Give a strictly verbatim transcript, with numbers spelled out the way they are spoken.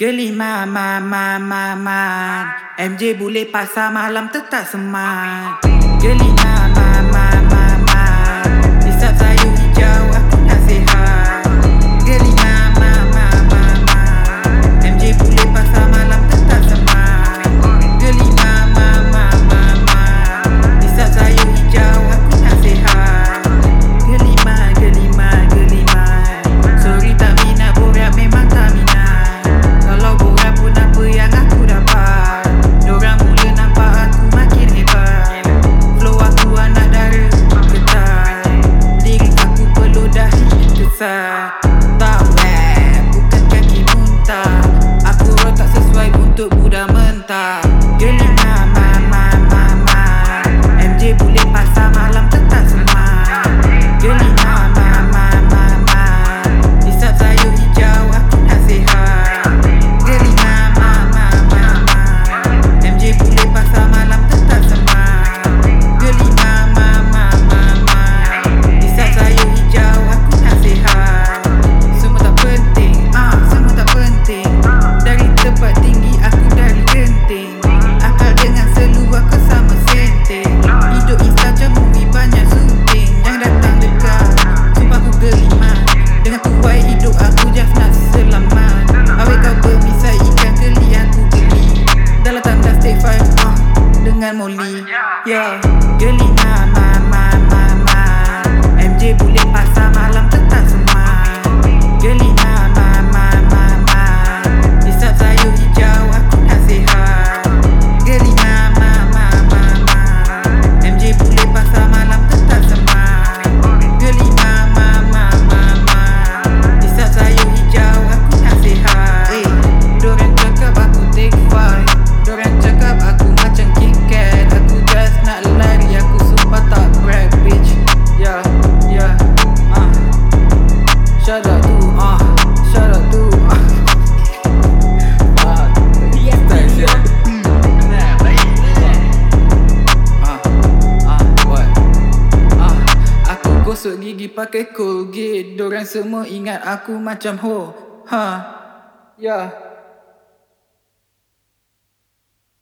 Geli ma ma ma ma ma M J boleh pasar malam tetap semat. Geli ma ma ma ma ma hisap sayur hijau aku nasihat. Geli ma ma ma ma ma M J boleh pasar malam tetap semat. Geli ma ma ma ma ma hisap sayur hijau aku nasihat. Geli ma geli ma geli ma sorry tak minat borak memang tak minat. Kalau borak pun apa yang aku dapat. Dorang mula nampak aku makin hebat. Flow aku anak dara ketat. Lirik aku perlu dahi kesat. Tak rap bukan kaki muntah. Aku rotak sesuai untuk budak mentah. Geli ma ma ma ma ma M J boleh pasar malam tetap semat. Geli ma ma ma ma ma hisap sayur hijau aku nasihat. Geli ma ma ma ma ma M J boleh pasar malam tetap semat. Geli ma ma ma ma ma hisap sayur hijau aku nasihat. Semua tak penting, ah semua tak penting. Dari tempat tinggi aku dari genting. Akal dengan seluar kau sama senting. Hidup insta macam movie banyak syuting. Jangan datang dekat, sumpah aku gelimat. Dengan tuai hidup aku just nak selamat. Awet kau bermisai ikan geli aku geli. Dalam tandas take five ah dengan Molly. Yeah. Geli ma ma ma ma ma M J boleh pasar malam tetap semat. Geli ma ma ma ma ma hisap sayur hijau aku nasihat. Geli ma ma ma ma ma M J boleh pasar malam tetap semat. Geli ma ma ma ma ma hisap sayur hijau aku nasihat. Eh, dorang cakap aku take five. Dorang cakap aku macam Kit Kat. Aku just nak lari, aku sumpah tak brag bitch. Yeah, yeah, ah shout out to, ah shout out to, ah ah style yeah. Ah, ah, what? Ah, aku gosok gigi pakai Colgate. Dorang semua ingat aku macam ho. Ha, yeah.